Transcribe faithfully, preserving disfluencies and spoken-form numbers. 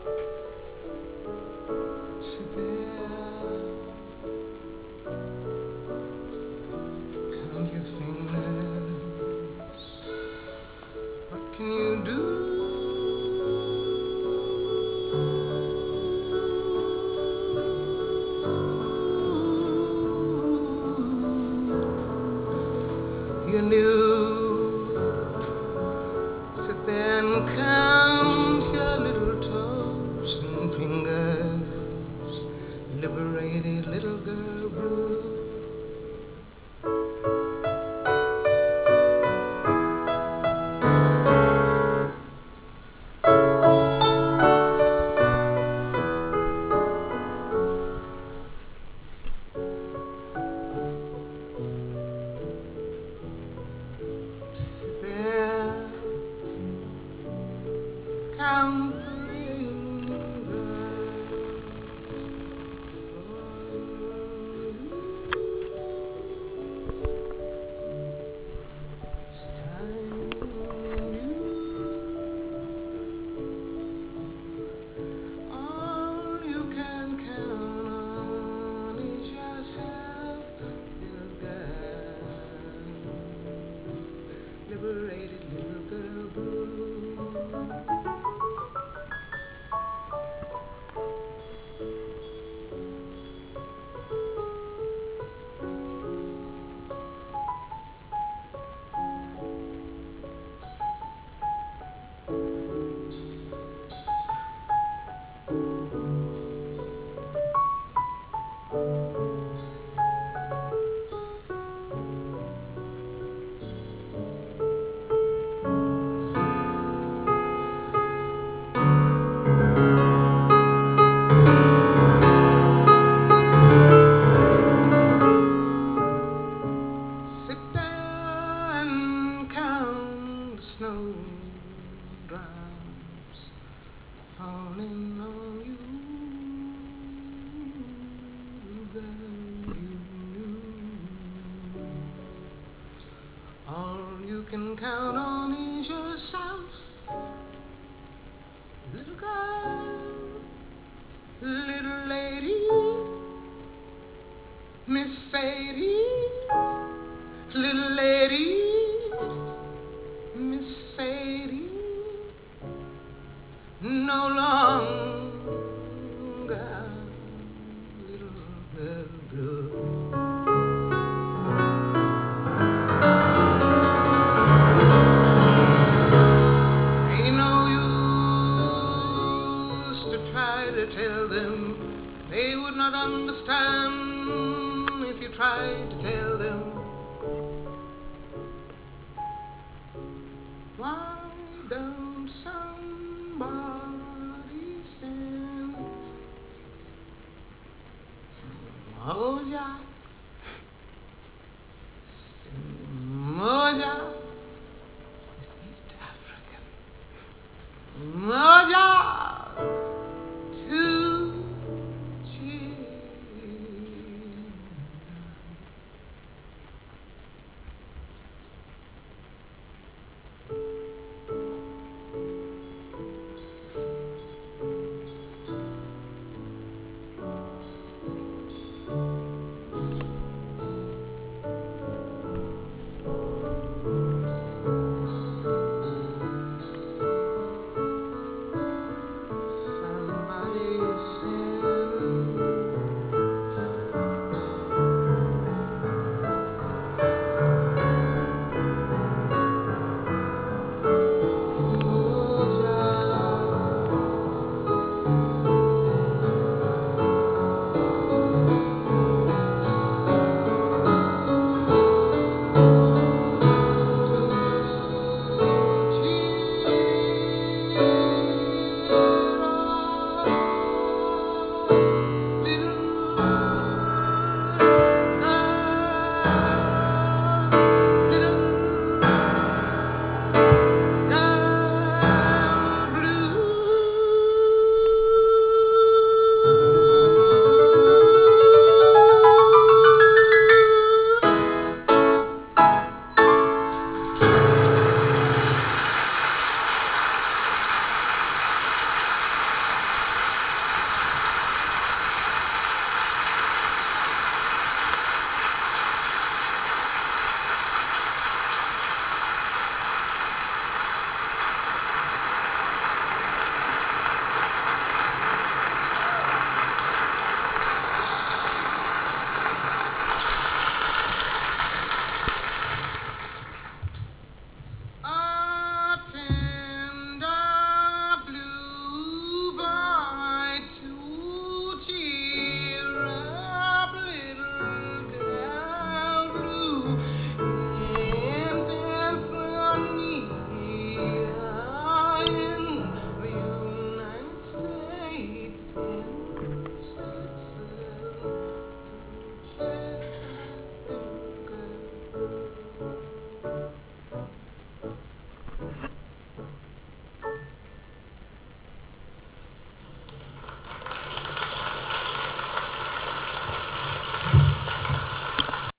Sit there, count your fingers. What can you do? You knew. Sit there and count your little toes and fingers. Liberated little girl blue. Sit there, count the raindrops. It's time you. All you can count on is yourself, little girl. Liberated little girl blue. Sit there and count the snowdrops falling on you, girl, you knew. All you can count on is yourself, little girl, little lady, Miss Sadie. Little lady, Miss Sadie, no longer little girl blue. Ain't no use to try to tell them. They would not understand if you tried to tell them. Why don't somebody send Moja, Moja, East African, Moja.